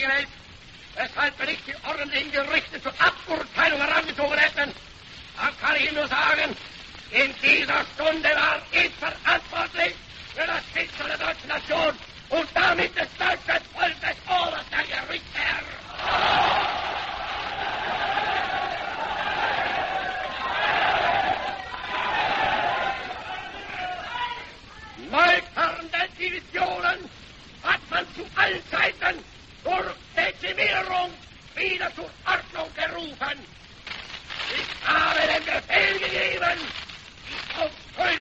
hält, weshalb wir nicht die ordentlichen Gerichte zur Aburteilung herangezogen hätten, dann kann ich Ihnen nur sagen, in dieser Stunde war ich verantwortlich für das Schicksal der deutschen Nation und damit des deutschen Volkes oberster Gerichtsherr. Neuternde Divisionen hat man zu allen Zeiten durch Dezimierung wieder zur Ordnung gerufen. Ich habe den Befehl gegeben,